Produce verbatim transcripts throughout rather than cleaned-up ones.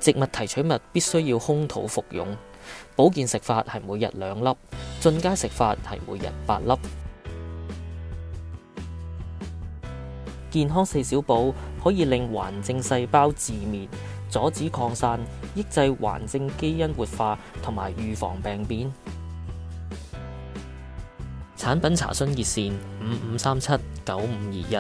植物提取物必須要空肚服用。保健食法係每日兩粒，進階食法係每日八粒。健康四小寶可以令患症細胞自滅，阻止擴散，抑制患症基因活化同埋預防病變。產品查詢熱線五五三七九五二一。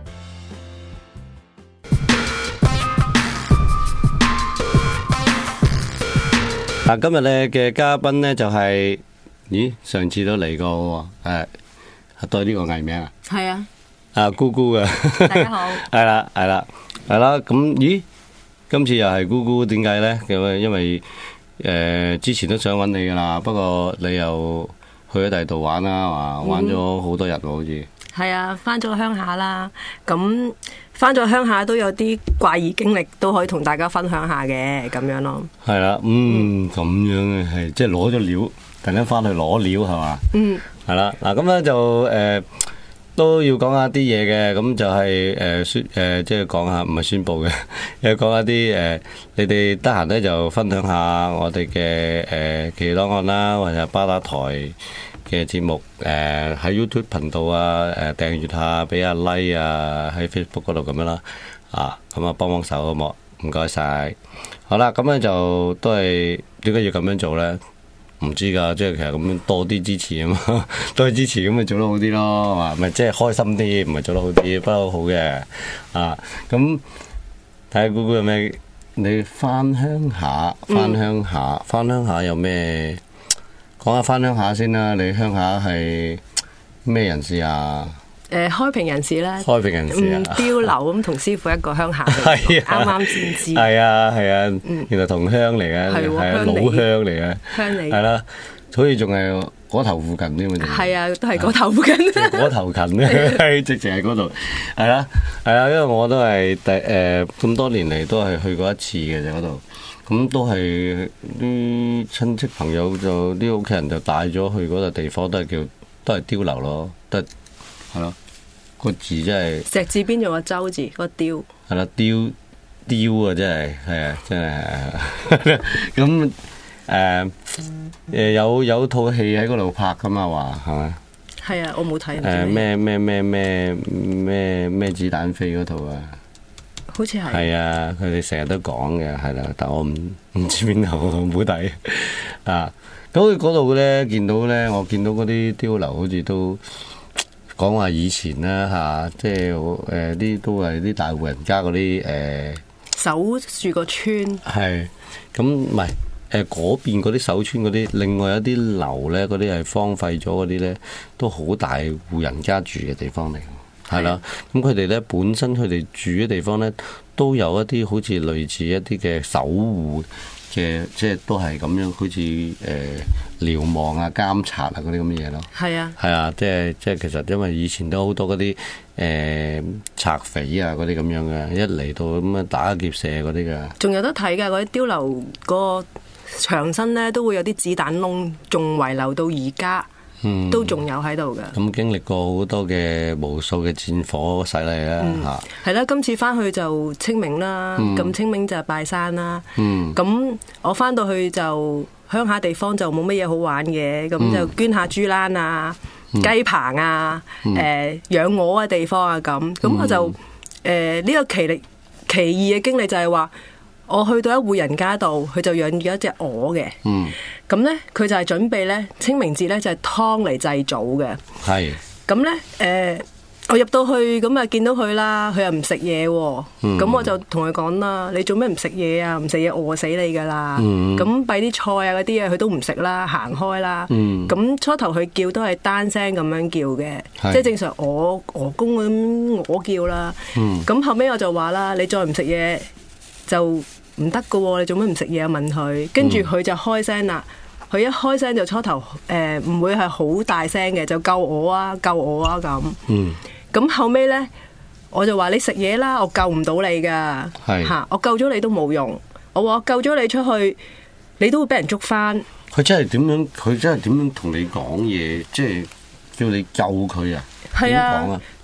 嗱，今日咧嘅嘉賓咧就係、是，咦，上次都嚟過喎，誒，對呢個藝名啊， 係啊， 啊姑姑嘅， 大家好， 係啦係啦係啦，咁咦，今次又係姑姑，點解咧？因為因為誒之前都想揾你噶啦，不過你又去咗第二度玩啦，話玩咗好多日喎，好似係啊，翻咗鄉下啦，咁翻咗鄉下都有啲怪異經歷，都可以同大家分享下嘅，咁樣咯。 係啦，嗯，咁樣嘅係即係攞咗料，突然間翻去攞料係嘛？嗯，係啦，嗱咁咧就誒、呃、都要講下啲嘢嘅，咁就係誒宣誒即係講下，唔係宣佈嘅，又講下啲誒、呃，你哋得閒咧就分享下我哋嘅誒奇檔案啦，或者巴打台嘅節目，誒、呃、喺 YouTube 頻道啊，誒、呃、訂閱下，俾下 like 啊，喺 Facebook 嗰度咁樣啦，啊咁啊幫幫手好冇？唔該晒。好啦，咁咧就都係點解要咁樣做咧？唔知㗎，即係其實咁樣多啲支持啊嘛，多啲支持咁咪做得好啲咯，係嘛？咪即係開心啲，唔係做得好啲，不嬲好嘅啊。咁睇下姑姑有咩？你翻鄉下，翻鄉下，翻鄉下有咩？講下翻鄉下先啦，你鄉下係咩人士啊？ 誒、呃，開平人士啦， 開平人士啊， 碉樓咁同師傅一個鄉下嚟，啱啱先知。 係啊係啊，原來同鄉嚟嘅，係啊老鄉嚟嘅， 鄉里係啦，好似仲係嗰頭附近添嘛。 係啊，都係嗰頭附近。 嗰頭近咧，直情係嗰度。係啦係啊，因為我都係第誒咁多年嚟都係去過一次嘅啫嗰度。咁都係啲親戚朋友就啲屋企人就帶咗去嗰個地方，都係叫都係碉樓咯，都係係咯個字真係石字邊仲有個周字，個雕係啦，雕雕啊，真係係啊，真係咁誒誒有有套戲喺嗰度拍噶嘛，話係咪？ 係啊，我冇睇。 誒咩咩咩咩咩咩子彈飛嗰套啊？ 好似係係啊，佢哋成日都講嘅，係啦，但我唔唔知邊度，我唔好睇啊。咁佢嗰度咧，見到咧，我見到嗰啲碉樓好似都講話以前啦嚇、啊，即係誒啲都係啲大戶人家嗰啲誒守住個村。係咁唔係誒嗰邊嗰啲守村嗰啲，另外有啲樓咧，嗰啲係荒廢咗嗰啲咧，都好大戶人家住嘅地方嚟。係啦，咁佢哋咧本身佢哋住嘅地方咧，都有一啲好似類似一啲嘅守護嘅，即係都係咁樣，好似誒瞭望啊、監察啊嗰啲咁嘅嘢咯。係啊，係啊，即係即係其實因為以前都好多嗰啲誒賊匪啊嗰啲咁樣嘅，一嚟到咁啊打劫射嗰啲㗎。仲有得睇㗎，嗰啲碉樓個牆身咧都會有啲子彈窿，仲遺留到而家。嗯、都仲有喺度嘅。咁經歷過好多嘅無數嘅戰火洗禮啦嚇。係啦、嗯，今次翻去就清明啦，咁、嗯、清明就拜山啦。咁、嗯、我翻到去就鄉下地方就冇乜嘢好玩嘅，咁、嗯、就捐下豬欄啊、嗯、雞棚啊、誒、呃、養鵝嘅地方啊咁。咁、嗯、我就誒呢、呃這個奇力奇異嘅經歷就係話，我去到一戶人家度，佢就養咗一隻鵝嘅。嗯。咁咧，佢就係準備咧清明節咧就係湯嚟祭祖嘅。係。咁咧，誒，我入到去咁啊，見到佢啦，佢又唔食嘢喎。嗯。咁我就同佢講啦，你做咩唔食嘢啊？唔食嘢餓死你噶啦。嗯。咁擺啲菜啊嗰啲嘢，佢都唔食啦，行開啦。嗯。咁初頭佢叫都係單聲咁樣叫嘅，即係正常鵝鵝公咁鵝叫啦。嗯。咁後尾我就話啦，你再唔食嘢就唔得噶喎，你做咩唔食嘢啊？問佢，跟住佢就開聲啦。佢一開聲就初頭誒唔會係好大聲嘅，就救我啊救我啊咁。嗯。咁後尾咧，我就話你食嘢啦，我救唔到你噶。係。嚇！我救咗你都冇用。我話我救咗你出去，你都會俾人捉翻。佢真係點樣？佢真係點樣同你講嘢？即係叫你救佢啊？係啊。點講啊？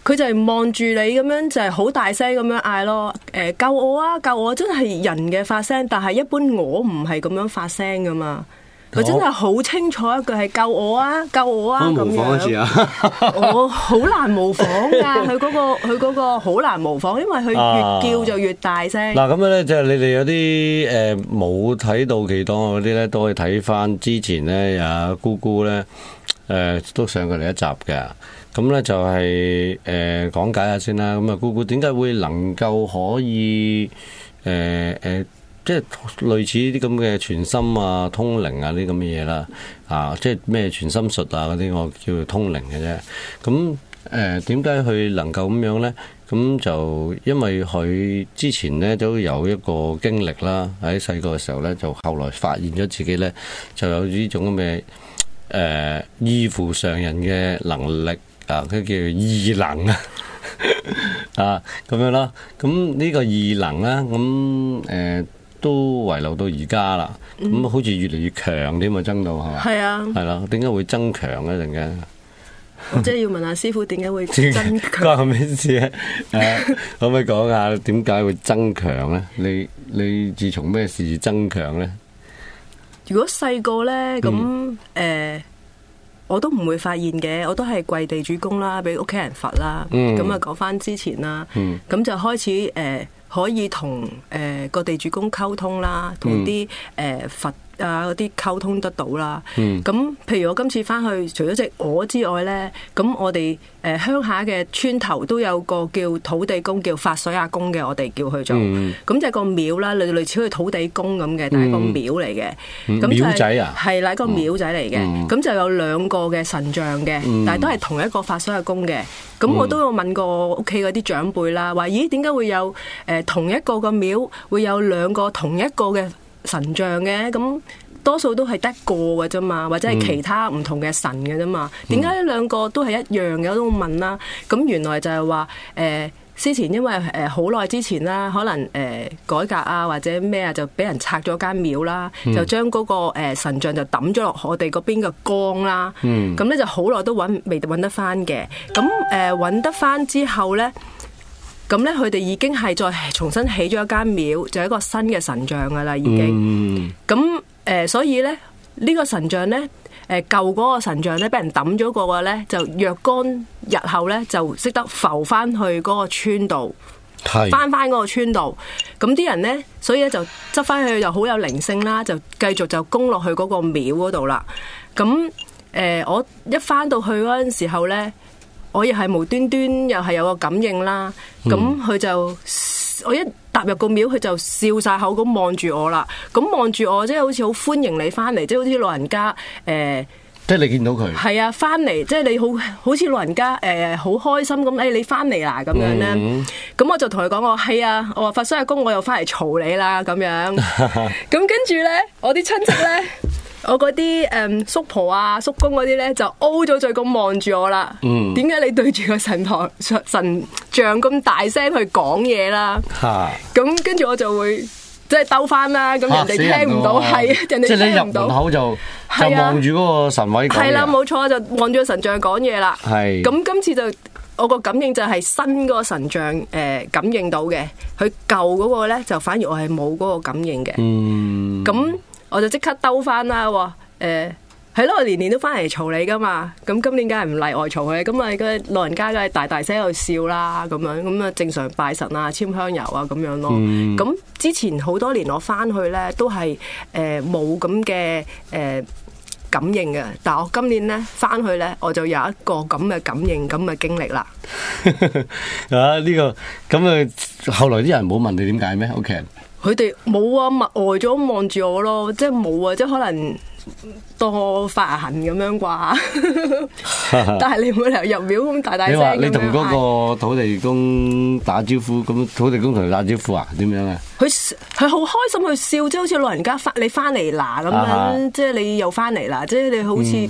佢就係望住你咁樣，就係好大聲咁樣嗌咯。誒，救我啊！救我！真係人嘅發聲，但係一般我唔係咁樣發聲噶嘛。佢真係好清楚一句係救我啊！救我啊！咁樣。我好難模仿㗎，佢嗰個佢嗰個好難模仿，因為佢越叫就越大聲。 嗱咁樣咧，就係你哋有啲誒冇睇到幾多嗰啲咧，都可以睇翻之前咧，阿姑姑咧誒都上過嚟一集嘅。咁咧就係誒講解下先啦。咁啊，姑姑點解會能夠可以誒誒？即係類似啲咁嘅傳心啊、通靈啊啲咁嘅嘢啦，啊，即係咩傳心術啊嗰啲，我叫做通靈嘅啫。咁誒點解佢能夠咁樣咧？咁就因為佢之前咧都有一個經歷啦，喺細個嘅時候咧，就後來發現咗自己咧就有呢種咁嘅誒異乎常人嘅能力啊，佢叫異能啊。啊咁樣啦。咁呢個異能咧，咁誒。呃都遺留到而家啦，咁、嗯、好似越嚟越強啲嘛，增到係嘛？係啊，係啦，點解會增強咧？陣間我即係要問下師傅點解會增強？ 關我咩事咧？誒，可唔可以講下點解會增強咧？你你自從咩事而增強咧？ 如果細個咧，咁誒、呃，我都唔會發現嘅，我都係跪地主公啦，俾屋企人罰啦。咁啊，講翻之前啦，咁、嗯、就開始誒。呃可以同誒個地主公溝通啦，同啲誒佛啊嗰啲溝通得到啦。咁、嗯、譬如我今次翻去，除咗隻鵝之外咧，咁我哋誒鄉下嘅村頭都有個叫土地公，叫發水阿公嘅，我哋叫佢做。咁、嗯、就係個廟啦，類類似好似土地公咁嘅，但係個廟嚟嘅。咁、嗯、 廟仔啊， 係啦，一個廟仔嚟嘅。咁、嗯、就有兩個嘅神像嘅，嗯、但係都係同一個發水阿公嘅。咁我都有問過屋企嗰啲長輩啦，話咦點解會有誒、呃、同一個個廟會有兩個同一個嘅神像嘅？咁多數都係得個嘅啫嘛，或者係其他唔同嘅神嘅啫嘛。點解呢兩個都係一樣嘅？我都問啦。咁原來就係話誒。呃之前因為誒好耐之前啦，可能誒、呃、改革啊或者咩啊，就俾人拆咗間廟啦，嗯、就將嗰、那個、呃、神像就抌咗落我哋嗰邊嘅江啦。咁咧、嗯、就好耐都揾未揾得翻嘅。咁誒揾得翻之後咧，咁咧佢哋已經係再重新起咗一間廟，就係一個新嘅神像噶啦，已經。咁誒、嗯呃、所以咧呢、這個神像咧。誒舊嗰個神像咧，俾人抌咗個個咧，就若干日後咧，就識得浮翻去嗰個村度，翻翻嗰個村度。咁啲人咧，所以咧就執翻去，就好有靈性啦，就繼續就供落去嗰個廟嗰度啦。咁誒、呃，我一翻到去嗰陣時候咧，我又係無端端又係有個感應啦。咁佢、嗯、就我一踏入個廟，佢就笑晒口咁望住我啦。咁望住我，即係好似好歡迎你翻嚟，即係好似老人家誒。呃、 即係你見到佢係啊，翻嚟即係你好好似老人家誒，好、呃、開心咁。誒、哎，你翻嚟啦咁樣咧。咁、嗯、我就同佢講我係啊，我話發生阿公，我又翻嚟嘈你啦咁樣。咁跟住咧，我啲親戚咧。我嗰啲誒叔婆啊、叔公嗰啲咧就 O 咗嘴咁望住我啦。嗯，點解你對住個神台神像咁大聲去講嘢啦？嚇！咁跟住我就會即係兜翻啦。咁人哋聽唔到，係人哋聽唔到。即係你入門口就就望住嗰個神位講嘢。係啦，冇錯，就望住個神像講嘢啦。係。咁今次就我個感應就係新嗰個神像誒感應到嘅，佢舊嗰個咧就反而我係冇嗰個感應嘅。嗯。咁。我就即刻兜翻啦，喎，誒係咯，我年年都翻嚟嘈你噶嘛，咁今年梗係唔例外嘈佢，咁啊個老人家梗係大大聲喺度笑啦，咁樣咁啊正常拜神啊、簽香油啊咁樣咯。咁、嗯、之前好多年我翻去咧都係誒冇咁嘅誒感應嘅，但係我今年咧翻去咧我就有一個咁嘅感應、咁嘅經歷啦。 啊呢、這個咁啊，後來啲人冇問你點解咩 ？OK。 佢哋冇啊，默呆咗望住我咯，即係冇啊，即係可能當我發痕咁樣啩。但係你冇理由入廟咁大大聲咁樣。你話你同嗰個土地公打招呼，咁土地公同你打招呼啊？點樣啊？佢佢好開心去笑，即係好似老人家翻你翻嚟啦咁樣，即係你又翻嚟啦，即係你好似。嗯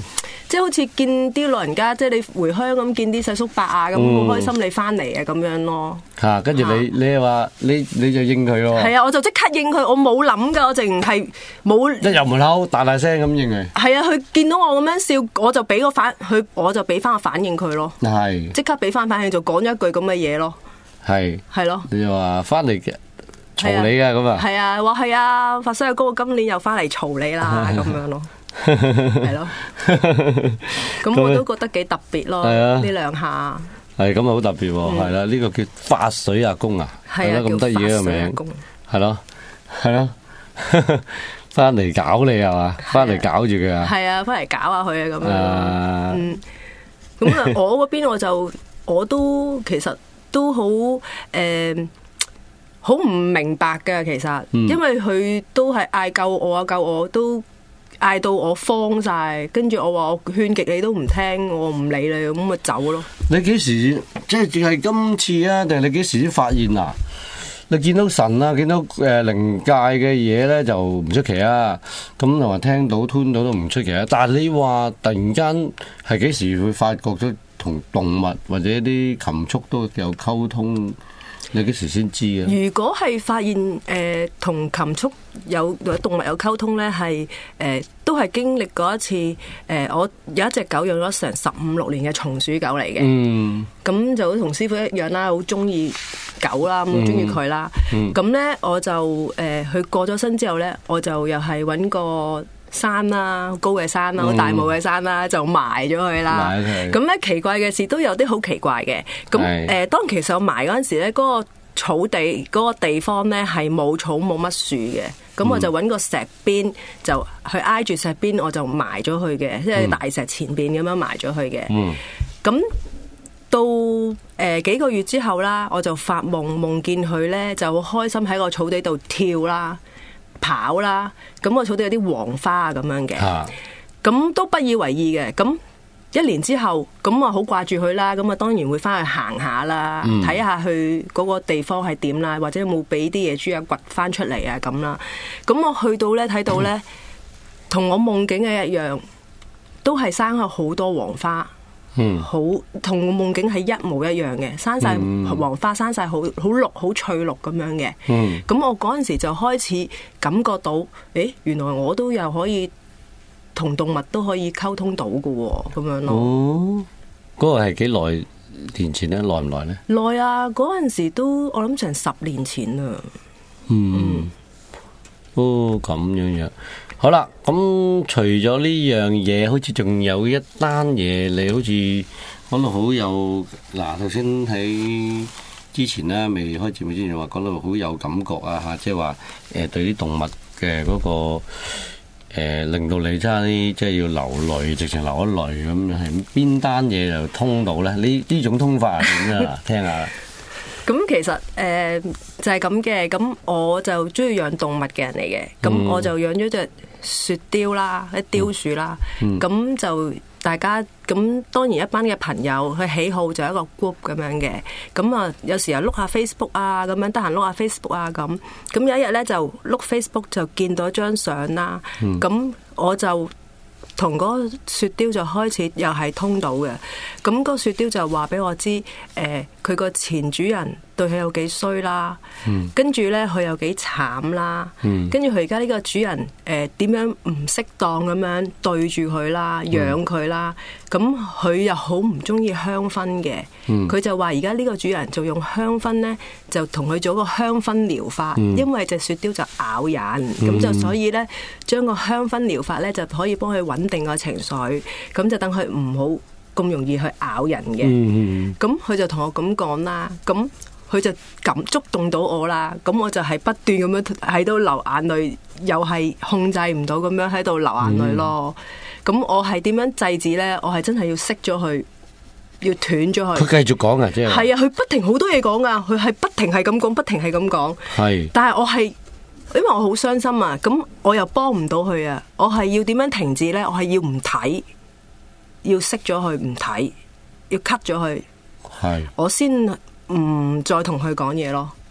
即係好似見啲老人家，即係你回鄉咁見啲細叔伯啊，咁好開心你翻嚟啊咁樣咯。 嚇，跟住你你係話你你就應佢咯。 係啊，我就即刻應佢，我冇諗㗎，我淨係冇一入門口大大聲咁應佢。係啊，佢見到我咁樣笑，我就俾個反佢，我就俾翻個反應佢咯。 係即刻俾翻反應，就講咗一句咁嘅嘢咯。係係咯， 你就話翻嚟嘅。嘈你噶咁啊？係啊，話係啊，發生嘅歌今年又翻嚟嘈你啦，咁樣咯，係咯。咁我都覺得幾特別咯，呢兩下。 係咁啊，好特別喎，係啦，呢個叫發水阿公啊，係啦，咁得意嘅個名，係咯，係咯，翻嚟搞你係嘛？翻嚟搞住佢啊？ 係啊，翻嚟搞下佢啊，咁樣。嗯，咁啊，我嗰邊我就我都其實都好誒。好唔明白㗎，其實，因為佢都係嗌救我啊，救我都嗌到我慌晒，跟住我話我勸極你都唔聽，我唔理你，咁咪走咯。 你幾時即係淨係今次啊？定係你幾時先發現啊？你見到神啊，見到誒靈界嘅嘢咧，就唔出奇啊。咁又話聽到、吞到都唔出奇啊。但係你話突然間係幾時會發覺咗同動物或者啲禽畜都有溝通？你幾時先知啊？ 如果係發現誒同禽畜有或者動物有溝通咧，係誒、呃、都係經歷過一次誒、呃，我有一隻狗養咗成十五六年嘅松鼠狗嚟嘅。嗯，咁就同師傅一樣啦，好中意狗啦，咁好中意佢啦。咁咧、嗯、我就誒佢、呃、過咗身之後咧，我就又係揾個山啦，高嘅山啦，好大霧嘅山啦，就埋咗佢啦。咁咧奇怪嘅事都有啲好奇怪嘅。咁誒、呃，當其實我埋嗰陣時咧，嗰、嗰個草地嗰、嗰個地方咧係冇草冇乜樹嘅。咁我就揾個石邊，就去挨住石邊，我就埋咗佢嘅，即係大石前邊咁樣埋咗佢嘅。咁、嗯、到誒、呃、幾個月之後啦，我就發夢，夢見佢咧就好開心喺個草地度跳啦。跑啦，咁個草地有啲黃花咁樣嘅，咁、啊、都不以為意嘅。咁一年之後，咁啊好掛住佢啦，咁啊當然會翻去行下啦，睇下佢嗰個地方係點啦，或者有冇俾啲野豬啊掘翻出嚟啊咁啦。咁我去到咧睇到咧，同、嗯、我夢境嘅一樣，都係生咗好多黃花。嗯，好同夢境係一模一樣嘅，生晒黃花，生晒好好綠，好翠綠咁樣嘅。嗯，咁我嗰陣時就開始感覺到，誒，原來我都有可以同動物都可以溝通到㗎喎，咁樣咯。哦， 嗰個係幾耐年前咧？耐唔耐咧？ 耐啊！嗰陣時都我諗成十年前啊。 嗯，嗯哦，咁樣樣。好啦，咁除咗呢樣嘢，好似仲有一單嘢，你好似講到好有嗱，頭先喺之前咧未開節目之前話講到好有感覺啊嚇，即係話誒對啲動物嘅嗰個誒令到你差啲即係要流淚，直情流一淚咁樣，係邊單嘢就通到咧？呢呢種通法係點啊？聽下。 咁其實誒、呃、就係咁嘅，咁我就中意養動物嘅人嚟嘅，咁、嗯、我就養咗隻雪貂啦，一貂鼠啦，咁、嗯、就大家咁當然一班嘅朋友佢喜好就一個 group 咁樣嘅，咁啊有時又碌下 Facebook 啊，咁樣得閒碌下 Facebook 啊咁，咁有一日咧就碌 Facebook 就見到一張相啦，咁、嗯、我就同嗰個雪貂就開始又係通到嘅，咁、嗰個雪貂就話俾我知，誒佢個前主人對佢有幾衰啦，嗯、跟住咧佢有幾慘啦，嗯、跟住佢而家呢個主人誒點、呃、樣唔適當咁樣對住佢啦，養佢啦，咁佢、嗯、又好唔中意香薰嘅，佢、嗯、就話而家呢個主人就用香薰咧，就同佢做個香薰療法，嗯、因為隻雪貂就咬人，咁、嗯、就所以咧將個香薰療法咧就可以幫佢穩定個情緒，咁就等佢唔好咁容易去咬人嘅。咁佢、嗯、就同我咁講啦，咁佢就感觸動到我啦，咁我就係不斷咁樣喺度流眼淚，又係控制唔到咁樣喺度流眼淚咯。咁、嗯、我係點樣制止呢？我係真係要熄咗佢，要斷咗佢。 佢繼續講啊，即係係啊，佢不停好多嘢講啊，佢係不停係咁講，不停係咁講。係是，但係我係因為我好傷心啊，咁我又幫唔到佢啊，我係要點樣停止呢？我係要唔睇，要熄咗佢，唔睇，要 cut 咗佢。係是，我先。唔再同佢講嘢咯，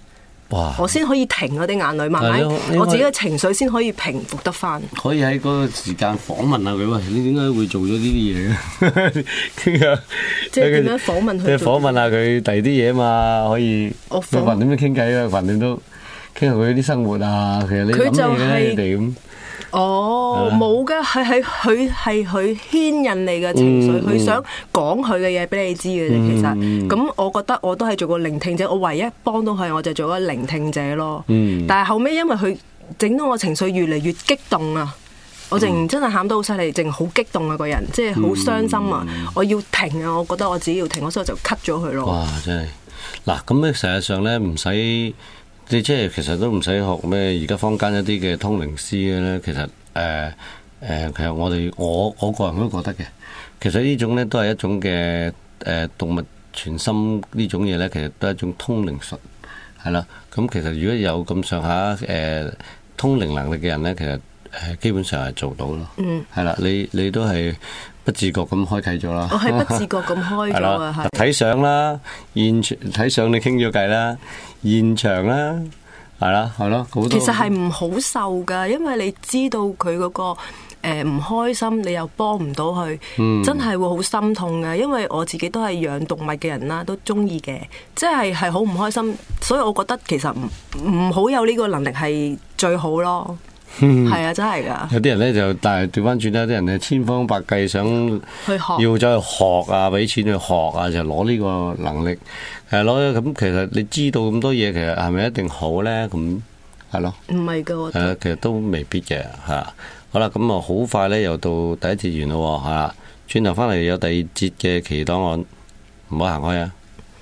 哇！ 我先可以停嗰啲眼淚，慢慢我自己嘅情緒先可以平復得翻。 可以喺嗰個時間訪問下佢，喂，你點解會做咗呢啲嘢嘅？傾下， 即係點樣訪問佢？ 即係訪問下佢第二啲嘢嘛，可以。我訪問點樣傾偈啊？橫掂都傾下佢啲生活啊。其實你諗嘢咧，你哋咁。 哦，冇噶，係係佢係佢牽引你嘅情緒，佢、嗯、想講佢嘅嘢俾你知嘅啫。嗯、其實，咁我覺得我都係做個聆聽者，我唯一幫到佢，我就做個聆聽者咯。嗯、但係後尾因為佢整到我情緒越嚟越激動啊，我淨真係喊得好犀利，淨好激動啊個人，即係好傷心啊！嗯、我要停啊！我覺得我自己要停，所以我就 cut 咗佢咯。 哇！真係嗱，咁咧實際上咧唔使。你即係其實都唔使學咩，而家坊間一啲嘅通靈師嘅咧，其實誒誒、呃呃，其實我哋我我個人都覺得嘅，其實呢種咧都係一種嘅誒、呃、動物傳心呢種嘢咧，其實都係一種通靈術，係啦。咁其實如果有咁上下誒通靈能力嘅人咧，其實誒、呃、基本上係做到咯。嗯，係啦，你你都係不自覺咁開啟咗啦。 我係不自覺咁開咗啊，係睇相啦，現場睇相你傾咗偈啦。現場啦，係啦，係咯，好多其實係唔好受噶，因為你知道佢嗰、嗰個誒唔、呃、開心，你又幫唔到佢，嗯、真係會好心痛噶。因為我自己都係養動物嘅人啦，都中意嘅，即係係好唔開心，所以我覺得其實唔唔好有呢個能力係最好咯。係啊，真係噶。有啲人咧就，但係調翻轉啦，啲人咧千方百計想去學，要走去學啊，俾錢去學啊，就攞呢個能力係攞咁。其實你知道咁多嘢，其實係咪一定好咧？咁係咯，唔係噶， 係啊，其實都未必嘅吓。好啦，咁啊，好快咧又到第一節完咯，係啦，轉頭翻嚟有第二節嘅奇檔案，唔好行開啊！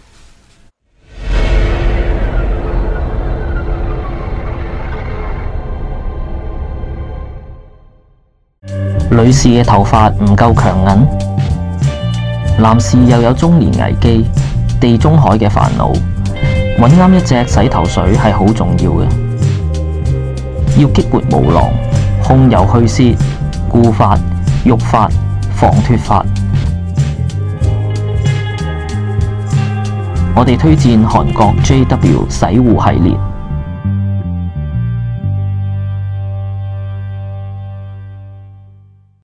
女士嘅頭髮唔夠強韌，男士又有中年危機、地中海嘅煩惱，揾啱一隻洗頭水係好重要嘅。要激活毛囊、控油去屑、固髮、育髮、防脫髮。我哋推薦韓國 J W 洗護系列。